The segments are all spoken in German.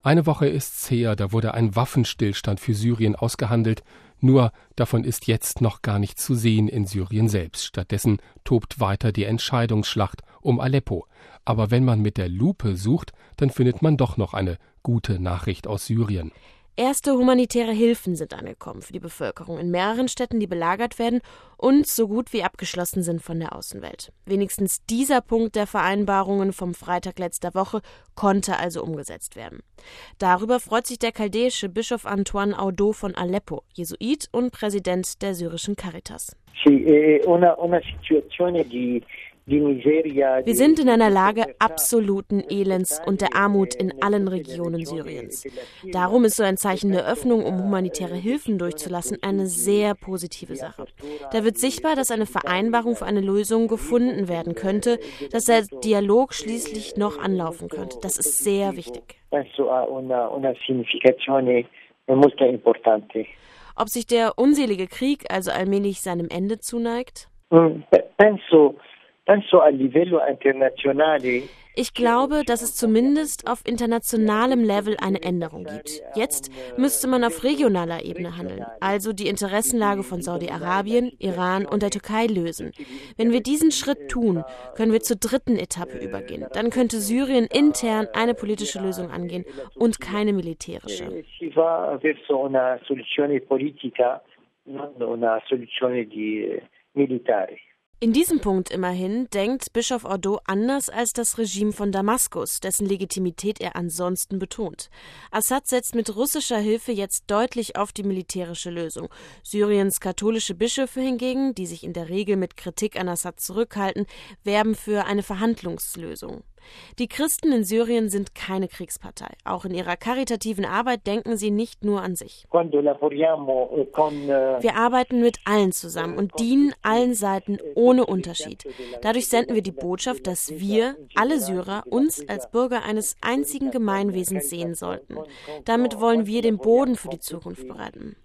Eine Woche ist's her, da wurde ein Waffenstillstand für Syrien ausgehandelt. Nur davon ist jetzt noch gar nichts zu sehen in Syrien selbst. Stattdessen tobt weiter die Entscheidungsschlacht um Aleppo. Aber wenn man mit der Lupe sucht, dann findet man doch noch eine gute Nachricht aus Syrien. Erste humanitäre Hilfen sind angekommen für die Bevölkerung in mehreren Städten, die belagert werden und so gut wie abgeschlossen sind von der Außenwelt. Wenigstens dieser Punkt der Vereinbarungen vom Freitag letzter Woche konnte also umgesetzt werden. Darüber freut sich der chaldäische Bischof Antoine Audo von Aleppo, Jesuit und Präsident der syrischen Caritas. Wir sind in einer Lage absoluten Elends und der Armut in allen Regionen Syriens. Darum ist so ein Zeichen der Öffnung, um humanitäre Hilfen durchzulassen, eine sehr positive Sache. Da wird sichtbar, dass eine Vereinbarung für eine Lösung gefunden werden könnte, dass der Dialog schließlich noch anlaufen könnte. Das ist sehr wichtig. Ob sich der unselige Krieg also allmählich seinem Ende zuneigt? Ich glaube, dass es zumindest auf internationalem Level eine Änderung gibt. Jetzt müsste man auf regionaler Ebene handeln, also die Interessenlage von Saudi-Arabien, Iran und der Türkei lösen. Wenn wir diesen Schritt tun, können wir zur dritten Etappe übergehen. Dann könnte Syrien intern eine politische Lösung angehen und keine militärische. In diesem Punkt immerhin denkt Bischof Audo anders als das Regime von Damaskus, dessen Legitimität er ansonsten betont. Assad setzt mit russischer Hilfe jetzt deutlich auf die militärische Lösung. Syriens katholische Bischöfe hingegen, die sich in der Regel mit Kritik an Assad zurückhalten, werben für eine Verhandlungslösung. Die Christen in Syrien sind keine Kriegspartei. Auch in ihrer karitativen Arbeit denken sie nicht nur an sich. Wir arbeiten mit allen zusammen und dienen allen Seiten ohne Unterschied. Dadurch senden wir die Botschaft, dass wir, alle Syrer, uns als Bürger eines einzigen Gemeinwesens sehen sollten. Damit wollen wir den Boden für die Zukunft bereiten.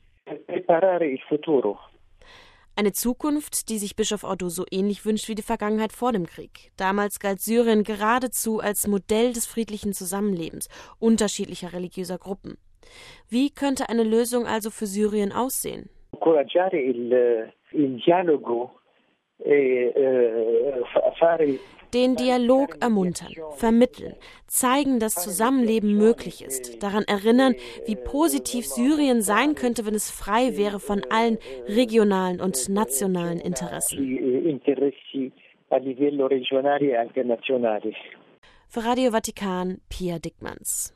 Eine Zukunft, die sich Bischof Audo so ähnlich wünscht wie die Vergangenheit vor dem Krieg. Damals galt Syrien geradezu als Modell des friedlichen Zusammenlebens unterschiedlicher religiöser Gruppen. Wie könnte eine Lösung also für Syrien aussehen? Den Dialog ermuntern, vermitteln, zeigen, dass Zusammenleben möglich ist, daran erinnern, wie positiv Syrien sein könnte, wenn es frei wäre von allen regionalen und nationalen Interessen. Für Radio Vatikan, Pia Dickmanns.